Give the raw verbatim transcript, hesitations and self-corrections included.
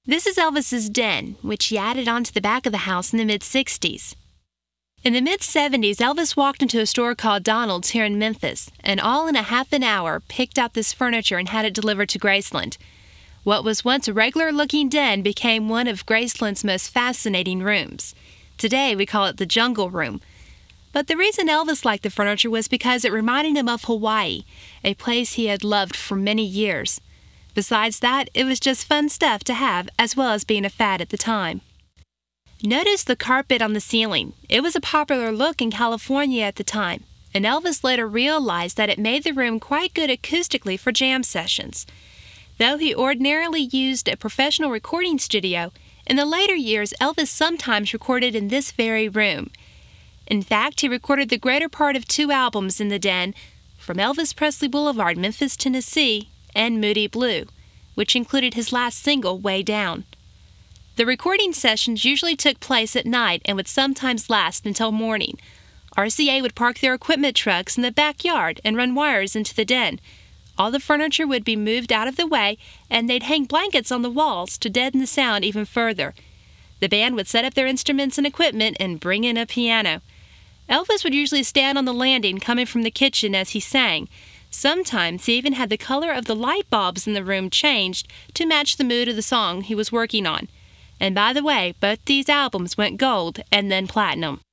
This is Elvis's den, which he added onto the back of the house in the mid sixties. In the mid seventies, Elvis walked into a store called Donald's here in Memphis, and all in a half an hour picked out this furniture and had it delivered to Graceland. What was once a regular-looking den became one of Graceland's most fascinating rooms. Today, we call it the Jungle Room. But the reason Elvis liked the furniture was because it reminded him of Hawaii, a place he had loved for many years. Besides that, it was just fun stuff to have, as well as being a fad at the time. Notice the carpet on the ceiling. It was a popular look in California at the time, and Elvis later realized that it made the room quite good acoustically for jam sessions. Though he ordinarily used a professional recording studio, in the later years Elvis sometimes recorded in this very room. In fact, he recorded the greater part of two albums in the den, from Elvis Presley Boulevard, Memphis, Tennessee, and Moody Blue, which included his last single, Way Down. The recording sessions usually took place at night and would sometimes last until morning. R C A would park their equipment trucks in the backyard and run wires into the den. All the furniture would be moved out of the way, and they'd hang blankets on the walls to deaden the sound even further. The band would set up their instruments and equipment and bring in a piano. Elvis would usually stand on the landing coming from the kitchen as he sang. Sometimes he even had the color of the light bulbs in the room changed to match the mood of the song he was working on. And by the way, both these albums went gold and then platinum.